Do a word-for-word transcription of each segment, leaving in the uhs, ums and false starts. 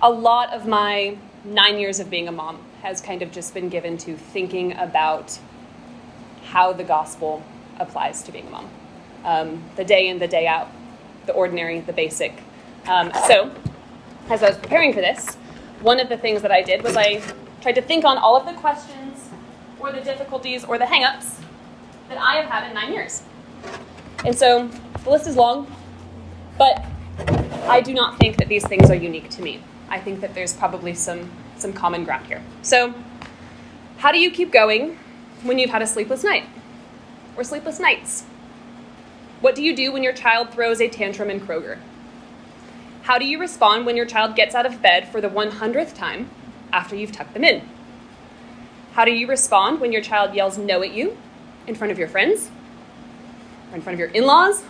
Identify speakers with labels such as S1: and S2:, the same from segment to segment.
S1: a lot of my nine years of being a mom has kind of just been given to thinking about how the gospel applies to being a mom. Um, the day in, the day out, the ordinary, the basic. Um, so, as I was preparing for this, one of the things that I did was I tried to think on all of the questions or the difficulties or the hang-ups that I have had in nine years. And so, the list is long, but I do not think that these things are unique to me. I think that there's probably some, some common ground here. So, how do you keep going when you've had a sleepless night or sleepless nights? What do you do when your child throws a tantrum in Kroger? How do you respond when your child gets out of bed for the one hundredth time after you've tucked them in? How do you respond when your child yells no at you in front of your friends or in front of your in-laws?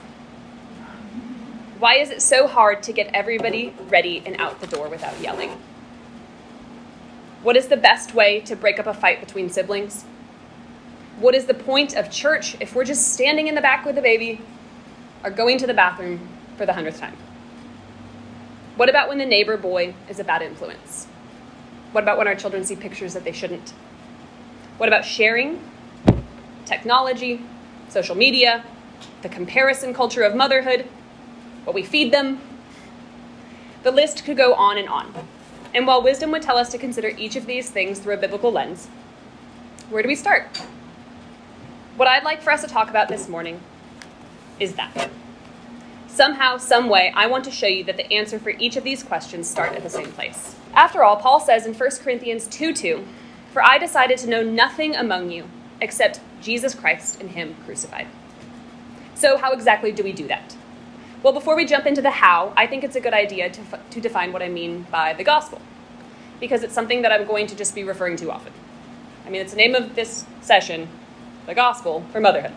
S1: Why is it so hard to get everybody ready and out the door without yelling? What is the best way to break up a fight between siblings? What is the point of church if we're just standing in the back with the baby or going to the bathroom for the hundredth time? What about when the neighbor boy is a bad influence? What about when our children see pictures that they shouldn't? What about sharing, technology, social media, the comparison culture of motherhood, what we feed them? The list could go on and on. And while wisdom would tell us to consider each of these things through a biblical lens, where do we start? What I'd like for us to talk about this morning is that. Somehow, some way, I want to show you that the answer for each of these questions start at the same place. After all, Paul says in First Corinthians two two, "For I decided to know nothing among you except Jesus Christ and him crucified." So how exactly do we do that? Well, before we jump into the how, I think it's a good idea to, f- to define what I mean by the gospel, because it's something that I'm going to just be referring to often. I mean, it's the name of this session, the gospel for motherhood.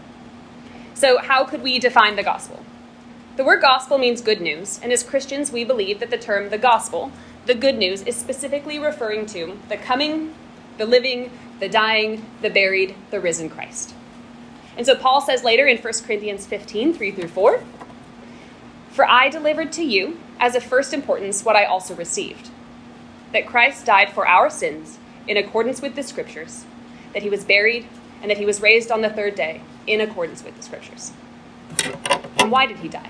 S1: So how could we define the gospel? The word gospel means good news, and as Christians, we believe that the term the gospel, the good news, is specifically referring to the coming, the living, the dying, the buried, the risen Christ. And so Paul says later in First Corinthians fifteen, three through four, "For I delivered to you, as of first importance, what I also received, that Christ died for our sins in accordance with the Scriptures, that he was buried, and that he was raised on the third day in accordance with the Scriptures." And why did he die?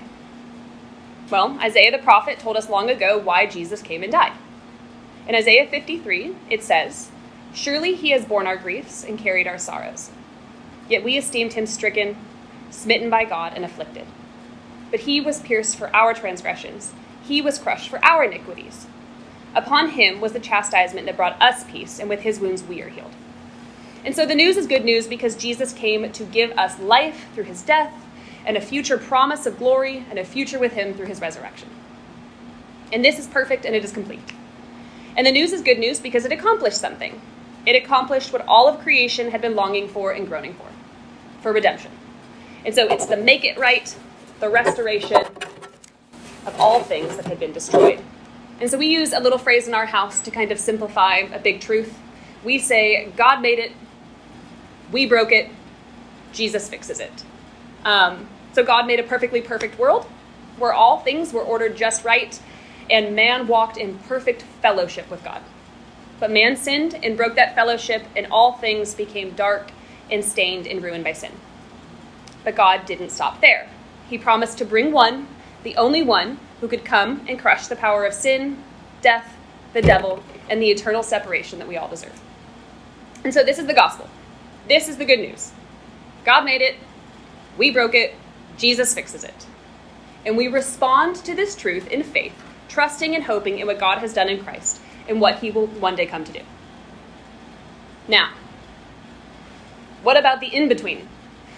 S1: Well, Isaiah the prophet told us long ago why Jesus came and died. In Isaiah fifty-three, it says, "Surely he has borne our griefs and carried our sorrows. Yet we esteemed him stricken, smitten by God, and afflicted. But he was pierced for our transgressions. He was crushed for our iniquities. Upon him was the chastisement that brought us peace, and with his wounds we are healed." And so the news is good news because Jesus came to give us life through his death, and a future promise of glory, and a future with him through his resurrection. And this is perfect, and it is complete. And the news is good news because it accomplished something. It accomplished what all of creation had been longing for and groaning for, for redemption. And so it's the make it right, the restoration of all things that had been destroyed. And so we use a little phrase in our house to kind of simplify a big truth. We say, God made it, we broke it, Jesus fixes it. Um, so God made a perfectly perfect world where all things were ordered just right, and man walked in perfect fellowship with God. But man sinned and broke that fellowship, and all things became dark and stained and ruined by sin. But God didn't stop there. He promised to bring one, the only one, who could come and crush the power of sin, death, the devil, and the eternal separation that we all deserve. And so this is the gospel. This is the good news. God made it. We broke it. Jesus fixes it. And we respond to this truth in faith, trusting and hoping in what God has done in Christ and what he will one day come to do. Now, what about the in-between?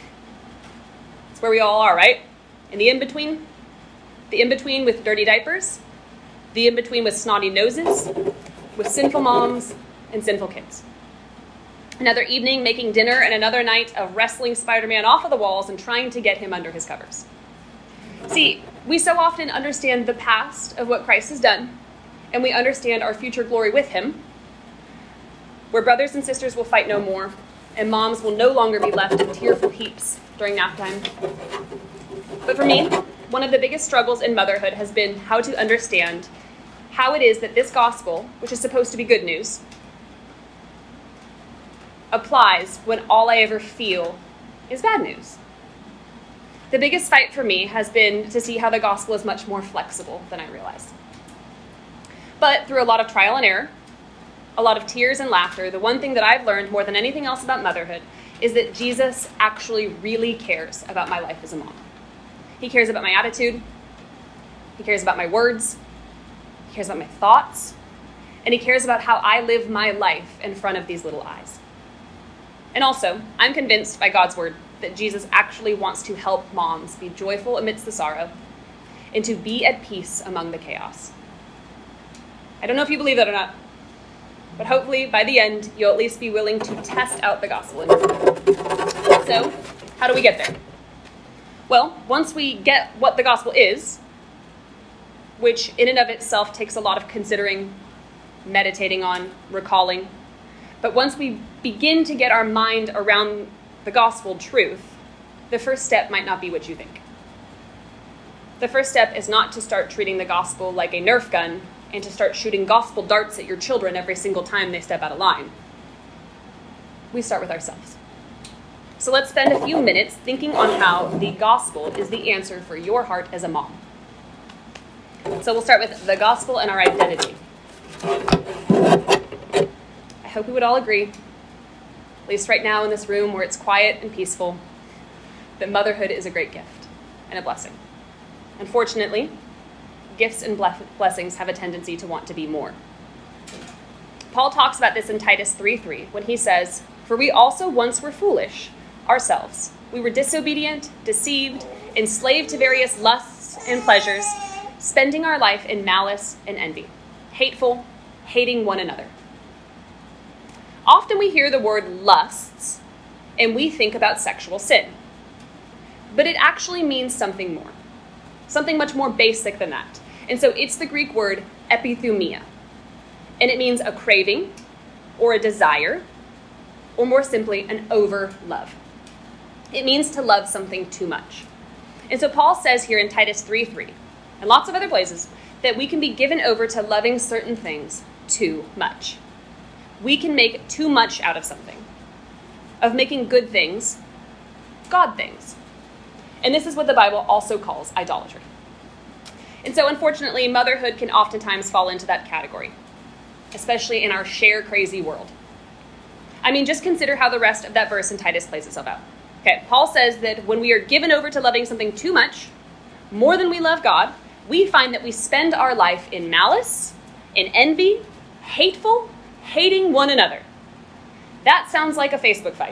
S1: It's where we all are, right? In the in-between? The in-between with dirty diapers, the in-between with snotty noses, with sinful moms and sinful kids. Another evening making dinner, and another night of wrestling Spider-Man off of the walls and trying to get him under his covers. See, we so often understand the past of what Christ has done, and we understand our future glory with him, where brothers and sisters will fight no more, and moms will no longer be left in tearful heaps during nap time. But for me, one of the biggest struggles in motherhood has been how to understand how it is that this gospel, which is supposed to be good news, applies when all I ever feel is bad news. The biggest fight for me has been to see how the gospel is much more flexible than I realized. But through a lot of trial and error, a lot of tears and laughter, the one thing that I've learned more than anything else about motherhood is that Jesus actually really cares about my life as a mom. He cares about my attitude. He cares about my words. He cares about my thoughts. And he cares about how I live my life in front of these little eyes. And also, I'm convinced by God's word that Jesus actually wants to help moms be joyful amidst the sorrow and to be at peace among the chaos. I don't know if you believe that or not, but hopefully by the end, you'll at least be willing to test out the gospel in your life. So, how do we get there? Well, once we get what the gospel is, which in and of itself takes a lot of considering, meditating on, recalling, but once we begin to get our mind around the gospel truth, the first step might not be what you think. The first step is not to start treating the gospel like a Nerf gun and to start shooting gospel darts at your children every single time they step out of line. We start with ourselves. So let's spend a few minutes thinking on how the gospel is the answer for your heart as a mom. So we'll start with the gospel and our identity. I hope we would all agree, at least right now in this room where it's quiet and peaceful, that motherhood is a great gift and a blessing. Unfortunately, gifts and blessings have a tendency to want to be more. Paul talks about this in Titus three three when he says, "For we also once were foolish ourselves. We were disobedient, deceived, enslaved to various lusts and pleasures, spending our life in malice and envy, hateful, hating one another." Often we hear the word lusts and we think about sexual sin. But it actually means something more, something much more basic than that. And so it's the Greek word epithumia. And it means a craving or a desire, or more simply, an over-love. It means to love something too much. And so Paul says here in Titus three three, and lots of other places, that we can be given over to loving certain things too much. We can make too much out of something, of making good things God things. And this is what the Bible also calls idolatry. And so unfortunately, motherhood can oftentimes fall into that category, especially in our share crazy world. I mean, just consider how the rest of that verse in Titus plays itself out. Okay, Paul says that when we are given over to loving something too much, more than we love God, we find that we spend our life in malice, in envy, hateful, hating one another. That sounds like a Facebook fight.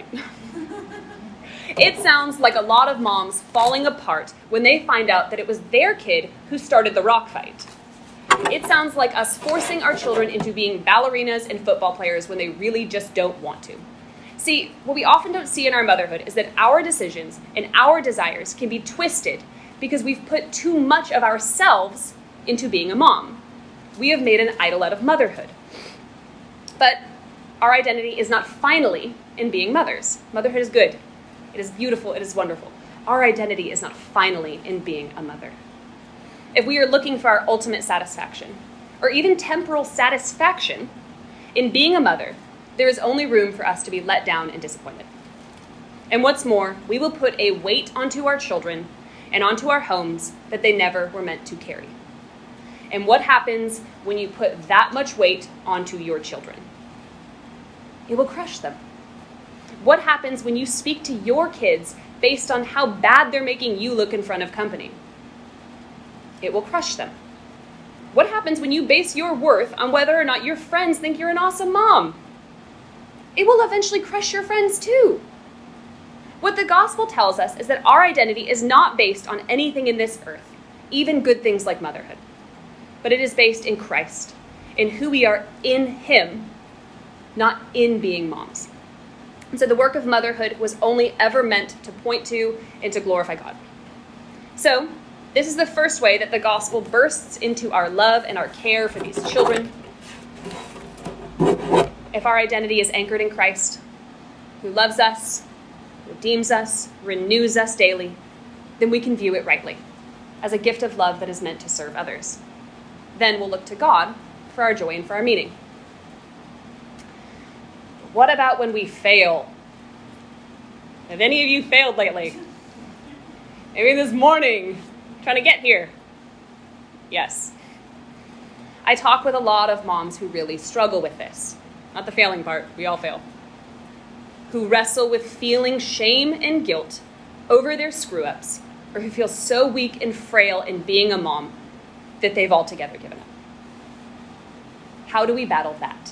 S1: It sounds like a lot of moms falling apart when they find out that it was their kid who started the rock fight. It sounds like us forcing our children into being ballerinas and football players when they really just don't want to. See, what we often don't see in our motherhood is that our decisions and our desires can be twisted because we've put too much of ourselves into being a mom. We have made an idol out of motherhood. But our identity is not finally in being mothers. Motherhood is good. It is beautiful. It is wonderful. Our identity is not finally in being a mother. If we are looking for our ultimate satisfaction, or even temporal satisfaction, in being a mother, there is only room for us to be let down and disappointed. And what's more, we will put a weight onto our children and onto our homes that they never were meant to carry. And what happens when you put that much weight onto your children? It will crush them. What happens when you speak to your kids based on how bad they're making you look in front of company? It will crush them. What happens when you base your worth on whether or not your friends think you're an awesome mom? It will eventually crush your friends too. What the gospel tells us is that our identity is not based on anything in this earth, even good things like motherhood. But it is based in Christ, in who we are in Him, not in being moms. And so the work of motherhood was only ever meant to point to and to glorify God. So this is the first way that the gospel bursts into our love and our care for these children. If our identity is anchored in Christ, who loves us, redeems us, renews us daily, then we can view it rightly, as a gift of love that is meant to serve others. then we'll look to God for our joy and for our meaning. But what about when we fail? Have any of you failed lately? Maybe this morning, trying to get here. Yes. I talk with a lot of moms who really struggle with this. Not the failing part, we all fail. Who wrestle with feeling shame and guilt over their screw-ups, or who feel so weak and frail in being a mom that they've altogether given up. How do we battle that?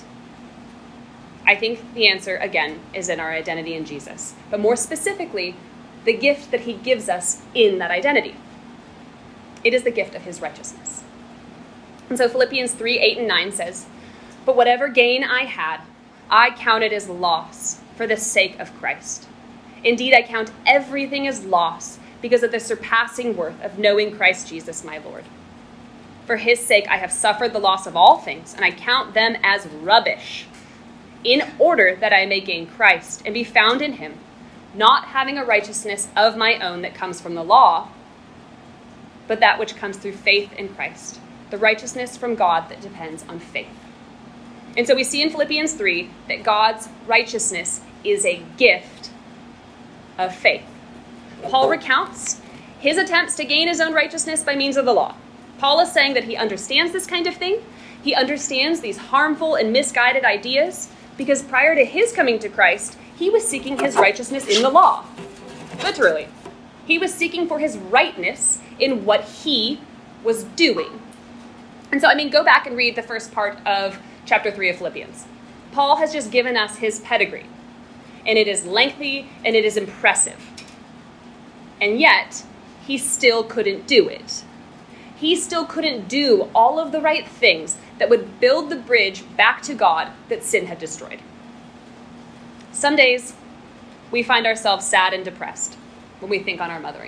S1: I think the answer, again, is in our identity in Jesus, but more specifically, the gift that he gives us in that identity. It is the gift of his righteousness. And so Philippians three, eight, and nine says, "But whatever gain I had, I counted as loss for the sake of Christ. Indeed, I count everything as loss because of the surpassing worth of knowing Christ Jesus my Lord. For his sake I have suffered the loss of all things, and I count them as rubbish, in order that I may gain Christ and be found in him, not having a righteousness of my own that comes from the law, but that which comes through faith in Christ, the righteousness from God that depends on faith." And so we see in Philippians three that God's righteousness is a gift of faith. Paul recounts his attempts to gain his own righteousness by means of the law. Paul is saying that he understands this kind of thing. He understands these harmful and misguided ideas because prior to his coming to Christ, he was seeking his righteousness in the law. Literally. He was seeking for his rightness in what he was doing. And so, I mean, go back and read the first part of chapter three of Philippians. Paul has just given us his pedigree, and it is lengthy and it is impressive. And yet, he still couldn't do it. He still couldn't do all of the right things that would build the bridge back to God that sin had destroyed. Some days, we find ourselves sad and depressed when we think on our mothering.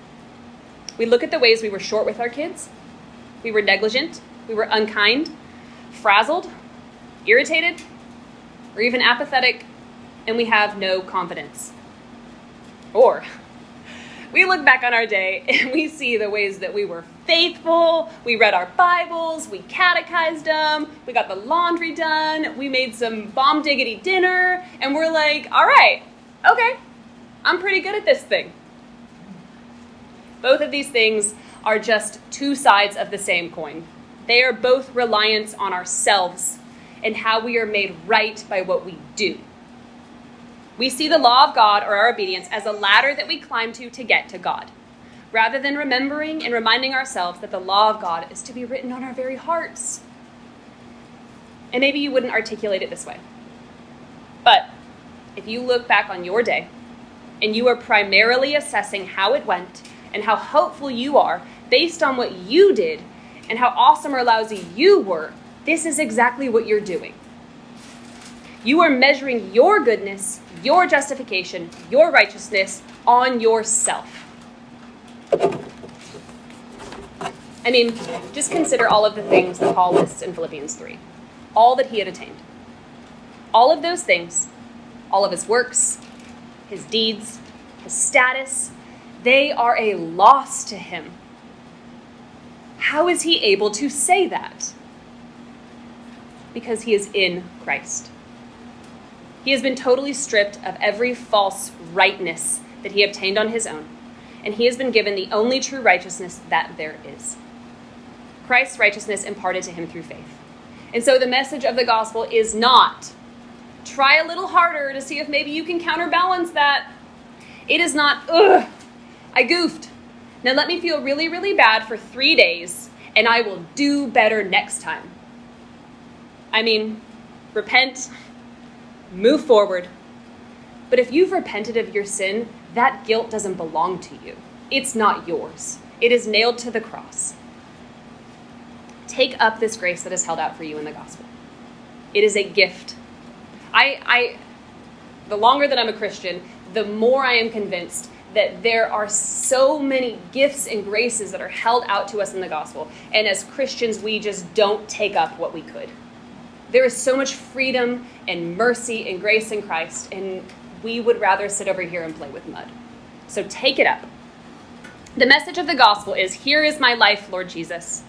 S1: We look at the ways we were short with our kids. We were negligent. We were unkind, frazzled, irritated, or even apathetic, and we have no confidence. Or we look back on our day and we see the ways that we were faithful, we read our Bibles, we catechized them, we got the laundry done, we made some bomb diggity dinner, and we're like, all right, okay, I'm pretty good at this thing. Both of these things are just two sides of the same coin. They are both reliance on ourselves and how we are made right by what we do. We see the law of God or our obedience as a ladder that we climb to to get to God, rather than remembering and reminding ourselves that the law of God is to be written on our very hearts. And maybe you wouldn't articulate it this way, but if you look back on your day and you are primarily assessing how it went and how hopeful you are based on what you did and how awesome or lousy you were, this is exactly what you're doing. You are measuring your goodness, your justification, your righteousness on yourself. I mean, just consider all of the things that Paul lists in Philippians three. All that he had attained. All of those things, all of his works, his deeds, his status, they are a loss to him. How is he able to say that? Because he is in Christ. He has been totally stripped of every false rightness that he obtained on his own, and he has been given the only true righteousness that there is. Christ's righteousness imparted to him through faith. And so the message of the gospel is not, try a little harder to see if maybe you can counterbalance that. It is not, ugh, I goofed. Now let me feel really, really bad for three days, and I will do better next time. I mean, repent, move forward. But if you've repented of your sin, that guilt doesn't belong to you. It's not yours. It is nailed to the cross. Take up this grace that is held out for you in the gospel. It is a gift. I, I, the longer that I'm a Christian, the more I am convinced that there are so many gifts and graces that are held out to us in the gospel. And as Christians, we just don't take up what we could. There is so much freedom and mercy and grace in Christ, and we would rather sit over here and play with mud. So take it up. The message of the gospel is, here is my life, Lord Jesus.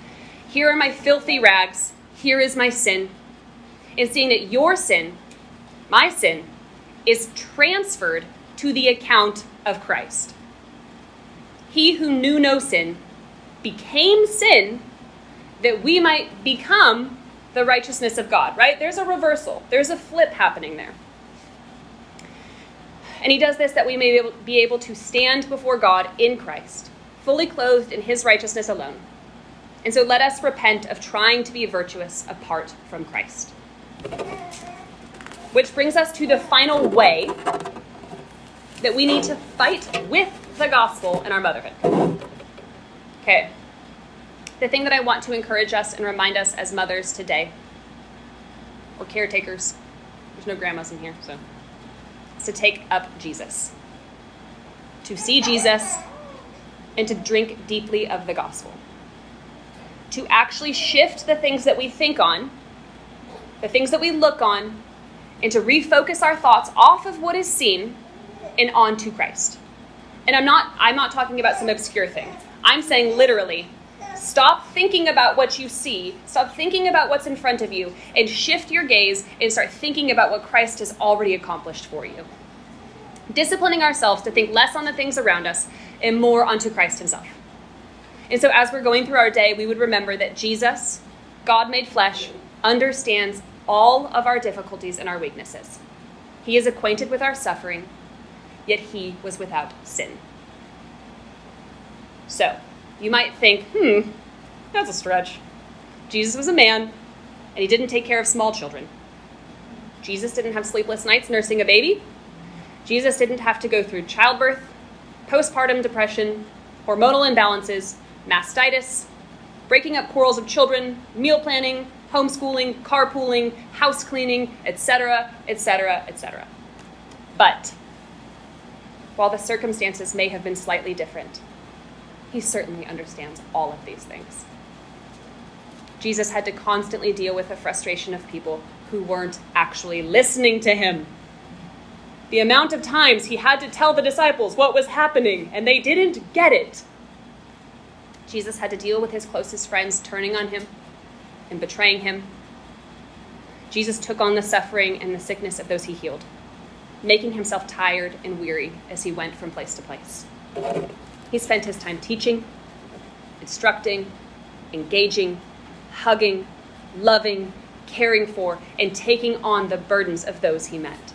S1: Here are my filthy rags. Here is my sin. And seeing that your sin, my sin, is transferred to the account of Christ. He who knew no sin became sin that we might become the righteousness of God, right? There's a reversal. There's a flip happening there. And he does this that we may be able, be able to stand before God in Christ, fully clothed in his righteousness alone. And so let us repent of trying to be virtuous apart from Christ. Which brings us to the final way that we need to fight with the gospel in our motherhood. Okay. The thing that I want to encourage us and remind us as mothers today, or caretakers, there's no grandmas in here, so, is to take up Jesus. To see Jesus and to drink deeply of the gospel. To actually shift the things that we think on, the things that we look on, and to refocus our thoughts off of what is seen and onto Christ. And I'm not, I'm not talking about some obscure thing. I'm saying literally, stop thinking about what you see, stop thinking about what's in front of you, and shift your gaze and start thinking about what Christ has already accomplished for you. Disciplining ourselves to think less on the things around us and more onto Christ himself. And so as we're going through our day, we would remember that Jesus, God made flesh, understands all of our difficulties and our weaknesses. He is acquainted with our suffering, yet he was without sin. So, you might think, hmm, that's a stretch. Jesus was a man, and he didn't take care of small children. Jesus didn't have sleepless nights nursing a baby. Jesus didn't have to go through childbirth, postpartum depression, hormonal imbalances, mastitis, breaking up quarrels of children, meal planning, homeschooling, carpooling, house cleaning, et cetera, et cetera, et cetera. But while the circumstances may have been slightly different, he certainly understands all of these things. Jesus had to constantly deal with the frustration of people who weren't actually listening to him. The amount of times he had to tell the disciples what was happening, and they didn't get it. Jesus had to deal with his closest friends turning on him and betraying him. Jesus took on the suffering and the sickness of those he healed, making himself tired and weary as he went from place to place. He spent his time teaching, instructing, engaging, hugging, loving, caring for, and taking on the burdens of those he met.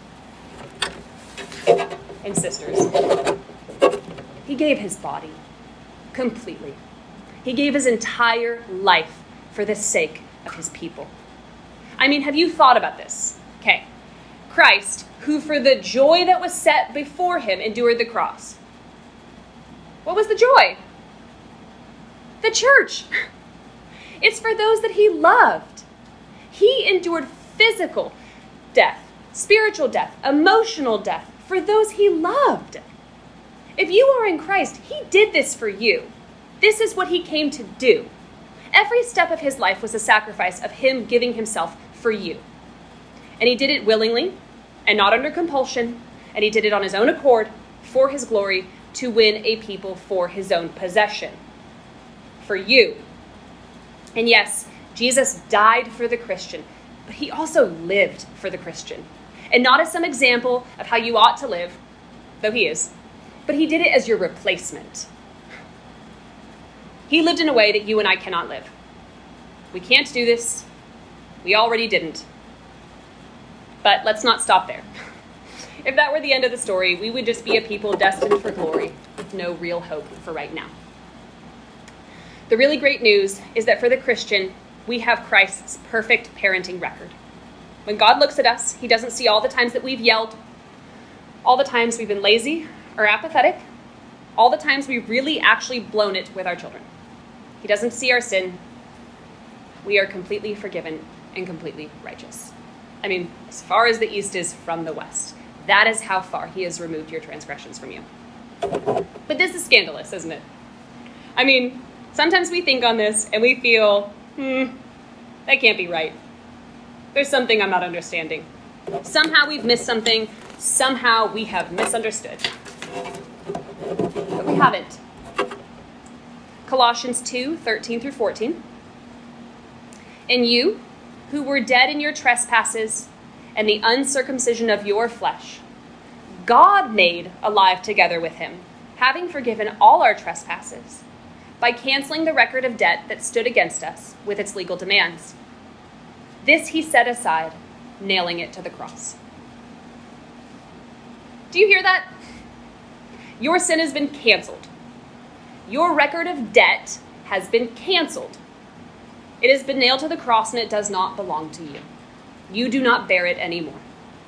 S1: And sisters, he gave his body completely. He gave his entire life for the sake of his people. I mean, have you thought about this? Okay. Christ, who for the joy that was set before him endured the cross. What was the joy? The church. It's for those that he loved. He endured physical death, spiritual death, emotional death for those he loved. If you are in Christ, he did this for you. This is what he came to do. Every step of his life was a sacrifice of him giving himself for you. And he did it willingly and not under compulsion. And he did it on his own accord for his glory to win a people for his own possession. For you. And yes, Jesus died for the Christian, but he also lived for the Christian. And not as some example of how you ought to live, though he is, but he did it as your replacement. He lived in a way that you and I cannot live. We can't do this. We already didn't. But let's not stop there. If that were the end of the story, we would just be a people destined for glory with no real hope for right now. The really great news is that for the Christian, we have Christ's perfect parenting record. When God looks at us, he doesn't see all the times that we've yelled, all the times we've been lazy or apathetic, all the times we've really actually blown it with our children. He doesn't see our sin. We are completely forgiven and completely righteous. I mean, as far as the east is from the west. That is how far he has removed your transgressions from you. But this is scandalous, isn't it? I mean, sometimes we think on this and we feel, hmm, that can't be right. There's something I'm not understanding. Somehow we've missed something. Somehow we have misunderstood. But we haven't. Colossians two, thirteen through fourteen. And you, who were dead in your trespasses and the uncircumcision of your flesh, God made alive together with him, having forgiven all our trespasses, by canceling the record of debt that stood against us with its legal demands. This he set aside, nailing it to the cross. Do you hear that? Your sin has been canceled. Your record of debt has been canceled. It has been nailed to the cross and it does not belong to you. You do not bear it anymore.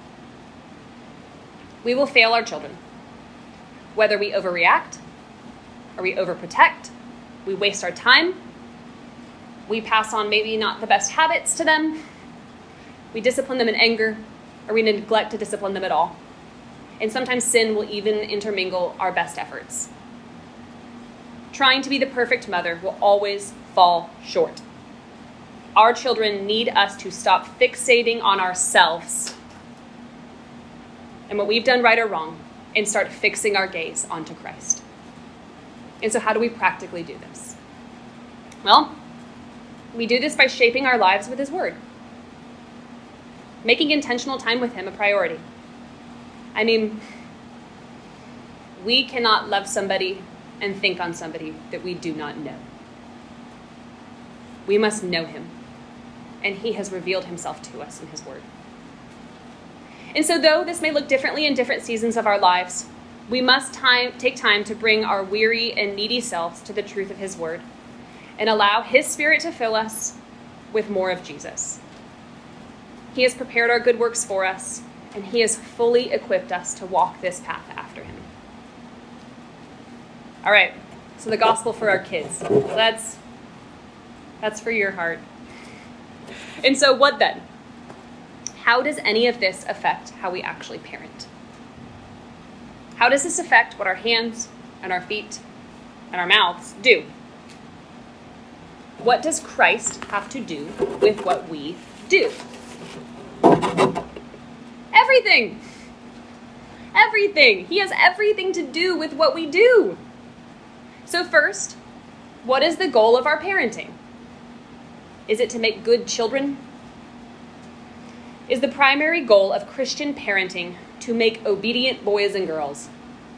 S1: We will fail our children. Whether we overreact or we overprotect, we waste our time, we pass on maybe not the best habits to them, we discipline them in anger, or we neglect to discipline them at all. And sometimes sin will even intermingle our best efforts. Trying to be the perfect mother will always fall short. Our children need us to stop fixating on ourselves and what we've done right or wrong and start fixing our gaze onto Christ. And so how do we practically do this? Well, we do this by shaping our lives with his word. Making intentional time with him a priority. I mean, we cannot love somebody and think on somebody that we do not know. We must know him, and he has revealed himself to us in his word. And so though this may look differently in different seasons of our lives, we must time, take time to bring our weary and needy selves to the truth of his word and allow his spirit to fill us with more of Jesus. He has prepared our good works for us, and he has fully equipped us to walk this path after him. All right, so the gospel for our kids. That's, that's for your heart. And so what then? How does any of this affect how we actually parent? How does this affect what our hands and our feet and our mouths do? What does Christ have to do with what we do? Everything. Everything. He has everything to do with what we do. So first, what is the goal of our parenting? Is it to make good children? Is the primary goal of Christian parenting to make obedient boys and girls?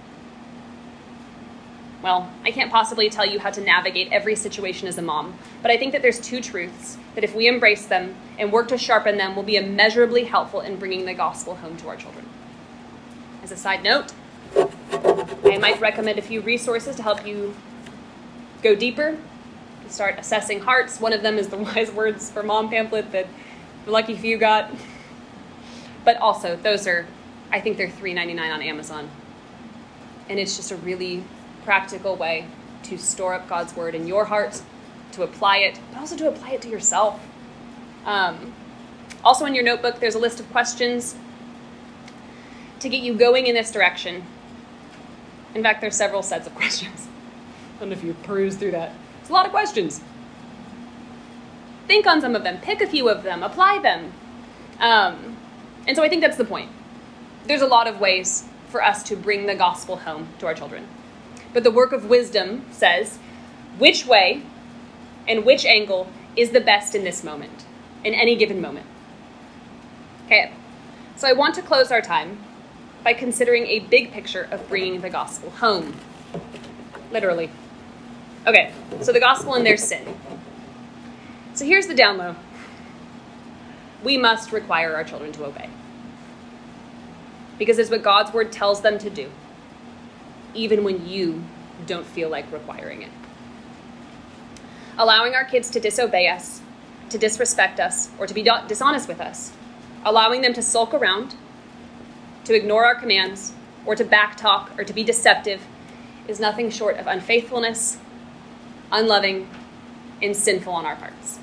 S1: Well, I can't possibly tell you how to navigate every situation as a mom, but I think that there's two truths that if we embrace them and work to sharpen them will be immeasurably helpful in bringing the gospel home to our children. As a side note, I might recommend a few resources to help you go deeper, to start assessing hearts. One of them is the Wise Words for Mom pamphlet that the lucky few got. But also, those are, I think they're three ninety-nine on Amazon. And it's just a really practical way to store up God's word in your heart, to apply it, but also to apply it to yourself. Um, also in your notebook, there's a list of questions to get you going in this direction. In fact, there's several sets of questions. I don't know if you peruse through that. It's a lot of questions. Think on some of them, pick a few of them, apply them. Um, and so I think that's the point. There's a lot of ways for us to bring the gospel home to our children. But the work of wisdom says which way and which angle is the best in this moment, in any given moment. Okay, so I want to close our time by considering a big picture of bringing the gospel home. Literally. Okay, so the gospel and their sin. So here's the down low. We must require our children to obey. Because it's what God's word tells them to do, even when you don't feel like requiring it. Allowing our kids to disobey us, to disrespect us, or to be dishonest with us, allowing them to sulk around, to ignore our commands, or to backtalk, or to be deceptive, is nothing short of unfaithfulness, unloving, and sinful on our parts.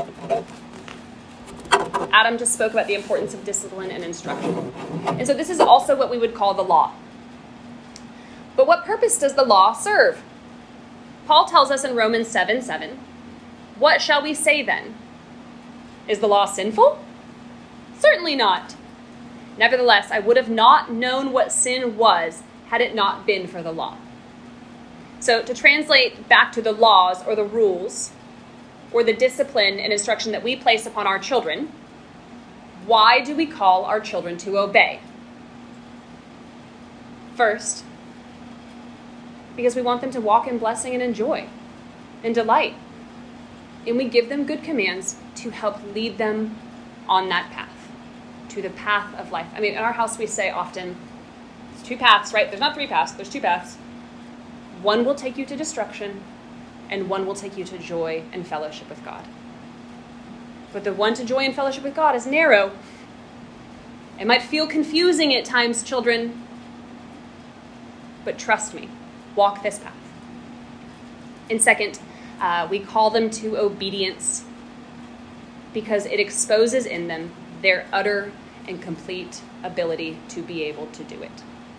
S1: Adam just spoke about the importance of discipline and instruction. And so this is also what we would call the law. But what purpose does the law serve? Paul tells us in Romans seven seven, what shall we say then? Is the law sinful? Certainly not. Nevertheless, I would have not known what sin was had it not been for the law. So to translate back to the laws or the rules, or the discipline and instruction that we place upon our children, why do we call our children to obey? First, because we want them to walk in blessing and in joy and delight. And we give them good commands to help lead them on that path, to the path of life. I mean, in our house we say often, there's two paths, right? There's not three paths, there's two paths. One will take you to destruction, and one will take you to joy and fellowship with God. But the one to joy and fellowship with God is narrow. It might feel confusing at times, children, but trust me, walk this path. And second, uh, we call them to obedience because it exposes in them their utter and complete ability to be able to do it.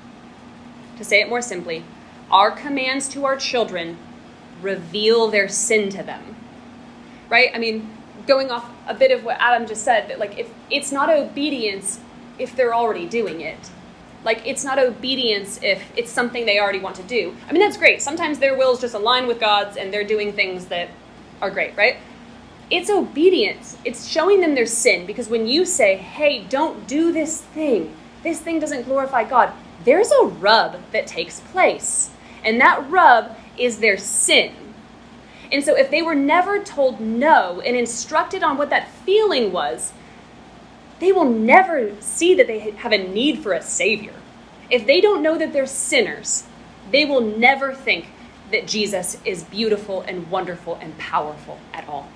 S1: To say it more simply, our commands to our children reveal their sin to them, right? I mean, going off a bit of what Adam just said, that like if it's not obedience if they're already doing it. Like it's not obedience if it's something they already want to do. I mean, that's great. Sometimes their wills just align with God's and they're doing things that are great, right? It's obedience. It's showing them their sin, because when you say, hey, don't do this thing, this thing doesn't glorify God, there's a rub that takes place. And that rub is their sin. And so if they were never told no and instructed on what that feeling was, they will never see that they have a need for a savior. If they don't know that they're sinners, they will never think that Jesus is beautiful and wonderful and powerful at all.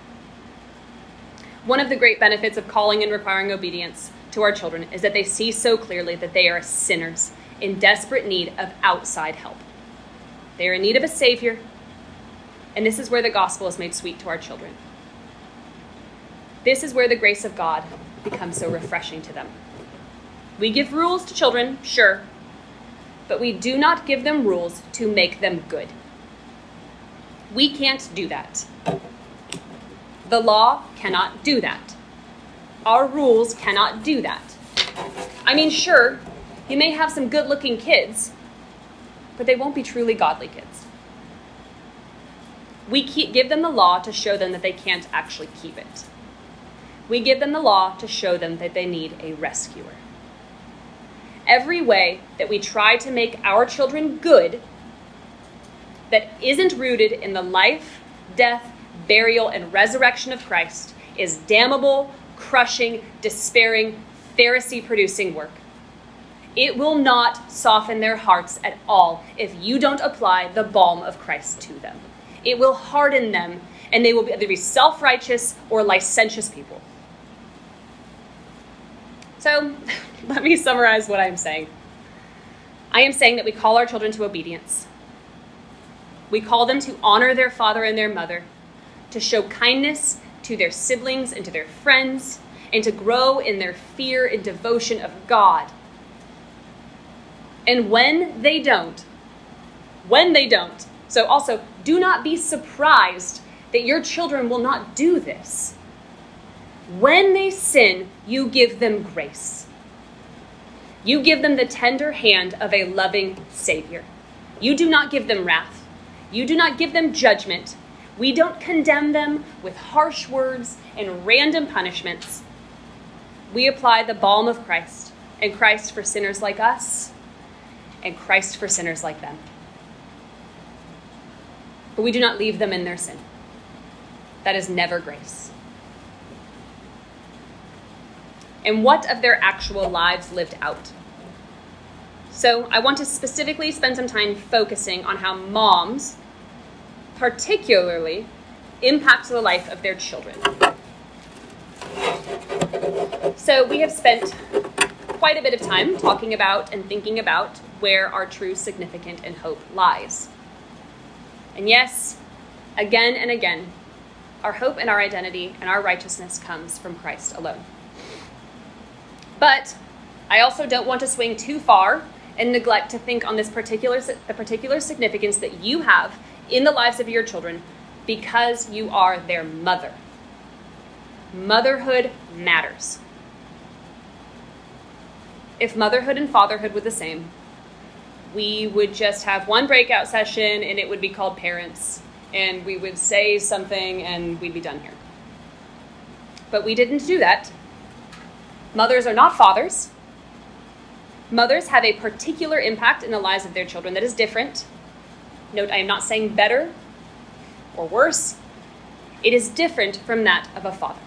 S1: One of the great benefits of calling and requiring obedience to our children is that they see so clearly that they are sinners in desperate need of outside help. They are in need of a savior, and this is where the gospel is made sweet to our children. This is where the grace of God becomes so refreshing to them. We give rules to children, sure, but we do not give them rules to make them good. We can't do that. The law cannot do that. Our rules cannot do that. I mean, sure, you may have some good-looking kids, but they won't be truly godly kids. We keep, give them the law to show them that they can't actually keep it. We give them the law to show them that they need a rescuer. Every way that we try to make our children good that isn't rooted in the life, death, burial, and resurrection of Christ is damnable, crushing, despairing, Pharisee-producing work. It will not soften their hearts at all if you don't apply the balm of Christ to them. It will harden them, and they will either be self-righteous or licentious people. So, let me summarize what I'm saying. I am saying that we call our children to obedience. We call them to honor their father and their mother, to show kindness to their siblings and to their friends, and to grow in their fear and devotion of God. And when they don't, when they don't, so also do not be surprised that your children will not do this. When they sin, you give them grace. You give them the tender hand of a loving Savior. You do not give them wrath. You do not give them judgment. We don't condemn them with harsh words and random punishments. We apply the balm of Christ, and Christ for sinners like us, and Christ for sinners like them. But we do not leave them in their sin. That is never grace. And what of their actual lives lived out? So I want to specifically spend some time focusing on how moms, particularly, impact the life of their children. So we have spent quite a bit of time talking about and thinking about where our true significance and hope lies. And yes, again and again, our hope and our identity and our righteousness comes from Christ alone. But I also don't want to swing too far and neglect to think on this particular the particular significance that you have in the lives of your children because you are their mother. Motherhood matters. If motherhood and fatherhood were the same, we would just have one breakout session and it would be called parents, and we would say something and we'd be done here. But we didn't do that. Mothers are not fathers. Mothers have a particular impact in the lives of their children that is different. Note, I am not saying better or worse. It is different from that of a father.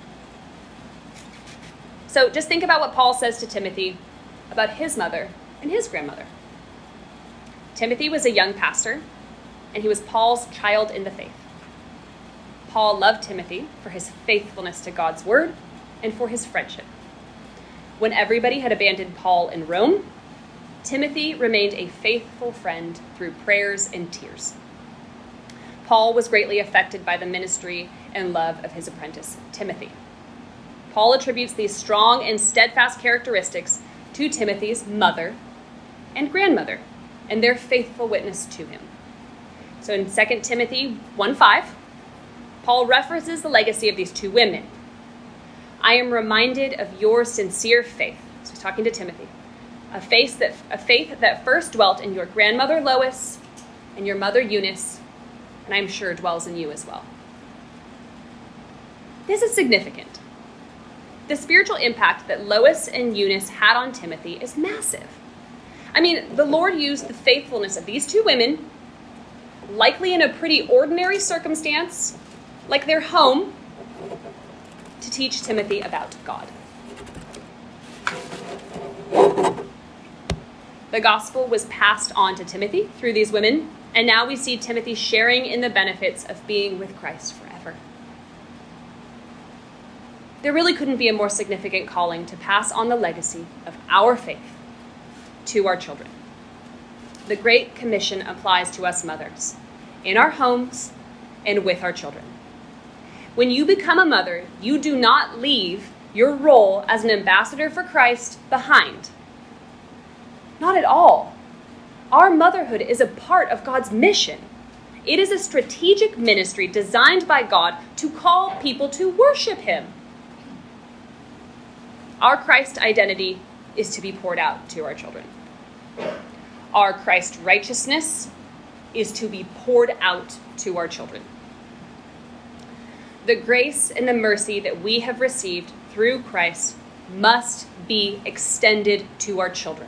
S1: So just think about what Paul says to Timothy about his mother and his grandmother. Timothy was a young pastor, and he was Paul's child in the faith. Paul loved Timothy for his faithfulness to God's word and for his friendship. When everybody had abandoned Paul in Rome, Timothy remained a faithful friend through prayers and tears. Paul was greatly affected by the ministry and love of his apprentice, Timothy. Paul attributes these strong and steadfast characteristics to Timothy's mother and grandmother and their faithful witness to him. So in Second Timothy one five, Paul references the legacy of these two women. I am reminded of your sincere faith. So he's talking to Timothy. A faith that, a faith that first dwelt in your grandmother Lois and your mother Eunice, and I'm sure dwells in you as well. This is significant. The spiritual impact that Lois and Eunice had on Timothy is massive. I mean, the Lord used the faithfulness of these two women, likely in a pretty ordinary circumstance, like their home, to teach Timothy about God. The gospel was passed on to Timothy through these women, and now we see Timothy sharing in the benefits of being with Christ forever. There really couldn't be a more significant calling to pass on the legacy of our faith to our children. The Great Commission applies to us mothers, in our homes and with our children. When you become a mother, you do not leave your role as an ambassador for Christ behind. Not at all. Our motherhood is a part of God's mission. It is a strategic ministry designed by God to call people to worship him. Our Christ identity is to be poured out to our children. Our Christ righteousness is to be poured out to our children. The grace and the mercy that we have received through Christ must be extended to our children.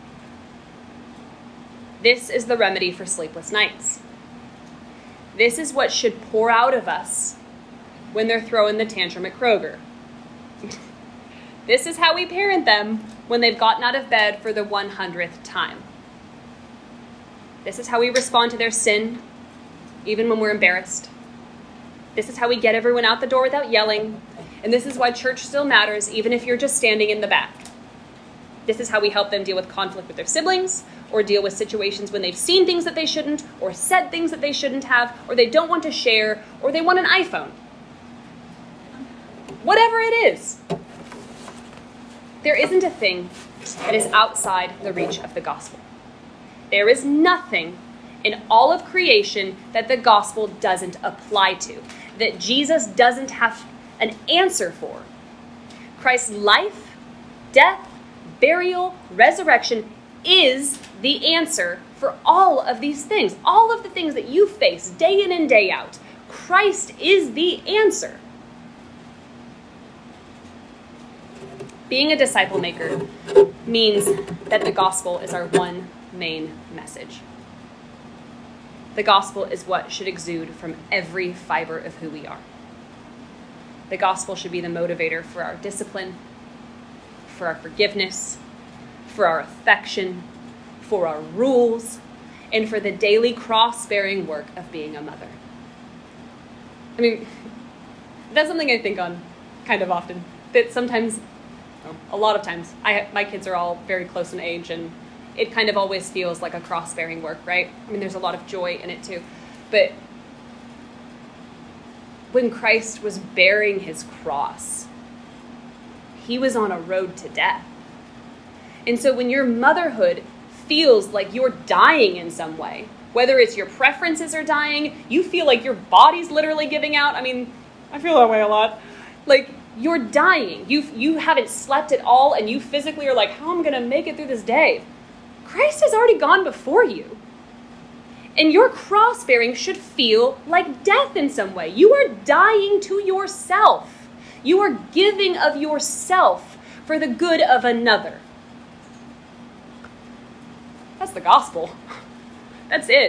S1: This is the remedy for sleepless nights. This is what should pour out of us when they're throwing the tantrum at Kroger. This is how we parent them when they've gotten out of bed for the one hundredth time. This is how we respond to their sin, even when we're embarrassed. This is how we get everyone out the door without yelling. And this is why church still matters, even if you're just standing in the back. This is how we help them deal with conflict with their siblings, or deal with situations when they've seen things that they shouldn't, or said things that they shouldn't have, or they don't want to share, or they want an iPhone. Whatever it is. There isn't a thing that is outside the reach of the gospel. There is nothing in all of creation that the gospel doesn't apply to, that Jesus doesn't have an answer for. Christ's life, death, burial, resurrection is the answer for all of these things. All of the things that you face day in and day out. Christ is the answer. Being a disciple maker means that the gospel is our one main message. The gospel is what should exude from every fiber of who we are. The gospel should be the motivator for our discipline, for our forgiveness, for our affection, for our rules, and for the daily cross-bearing work of being a mother. I mean, that's something I think on kind of often. That sometimes, well, a lot of times, I my kids are all very close in age, and it kind of always feels like a cross-bearing work, right? I mean, there's a lot of joy in it too. But when Christ was bearing his cross, he was on a road to death. And so when your motherhood feels like you're dying in some way, whether it's your preferences are dying, you feel like your body's literally giving out. I mean, I feel that way a lot. Like, you're dying. You you haven't slept at all, and you physically are like, how am I going to make it through this day? Christ has already gone before you. And your cross bearing should feel like death in some way. You are dying to yourself. You are giving of yourself for the good of another. That's the gospel. That's it.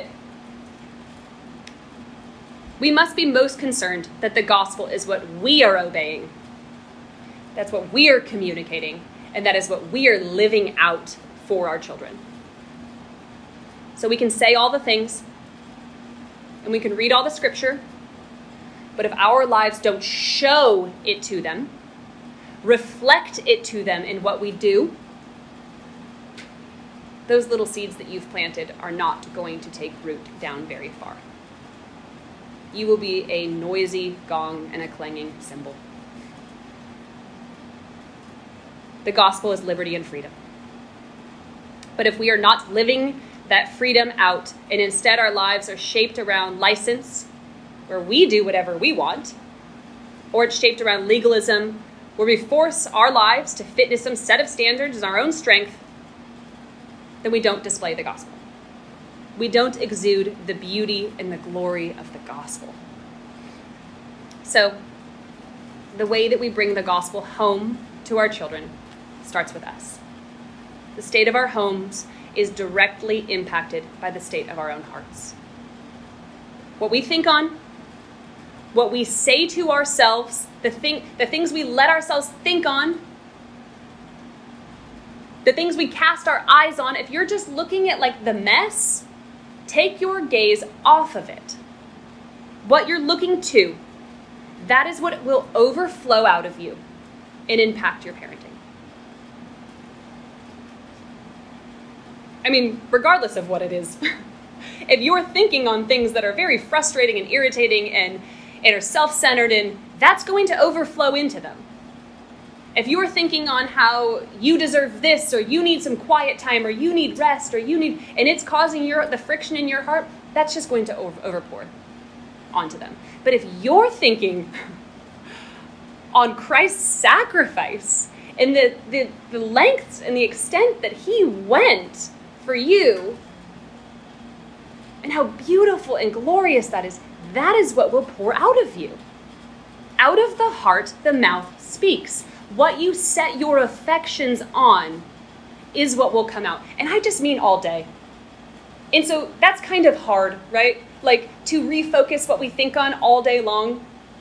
S1: We must be most concerned that the gospel is what we are obeying. That's what we are communicating, and that is what we are living out for our children. So we can say all the things, and we can read all the scripture, but if our lives don't show it to them, reflect it to them in what we do, those little seeds that you've planted are not going to take root down very far. You will be a noisy gong and a clanging cymbal. The gospel is liberty and freedom. But if we are not living that freedom out, and instead our lives are shaped around license, where we do whatever we want, or it's shaped around legalism, where we force our lives to fit into some set of standards in our own strength, then we don't display the gospel. We don't exude the beauty and the glory of the gospel. So, the way that we bring the gospel home to our children starts with us. The state of our homes is directly impacted by the state of our own hearts. What we think on, what we say to ourselves, the thing, the things we let ourselves think on, the things we cast our eyes on, if you're just looking at like the mess, take your gaze off of it. What you're looking to, that is what will overflow out of you and impact your parenting. I mean, regardless of what it is, if you're thinking on things that are very frustrating and irritating and, and are self-centered, and that's going to overflow into them. If you're thinking on how you deserve this, or you need some quiet time, or you need rest, or you need, and it's causing your the friction in your heart, that's just going to over, overpour onto them. But if you're thinking on Christ's sacrifice and the, the, the lengths and the extent that he went for you, and how beautiful and glorious that is, that is what will pour out of you. Out of the heart, the mouth speaks. What you set your affections on is what will come out. And I just mean all day. And so that's kind of hard, right? Like to refocus what we think on all day long.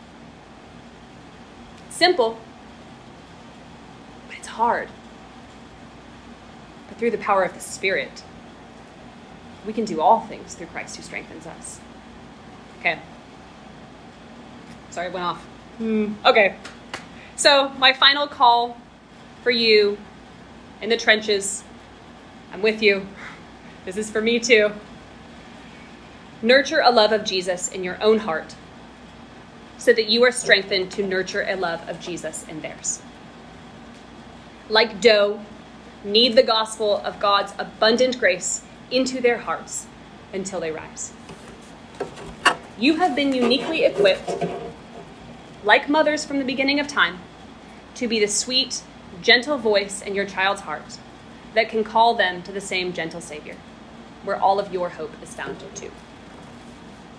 S1: Simple, but it's hard. But through the power of the Spirit, we can do all things through Christ who strengthens us. Okay. Sorry, it went off. Hmm. Okay. So my final call for you in the trenches, I'm with you. This is for me too. Nurture a love of Jesus in your own heart so that you are strengthened to nurture a love of Jesus in theirs. Like dough, knead the gospel of God's abundant grace into their hearts until they rise. You have been uniquely equipped, like mothers from the beginning of time, to be the sweet, gentle voice in your child's heart that can call them to the same gentle Savior, where all of your hope is found too.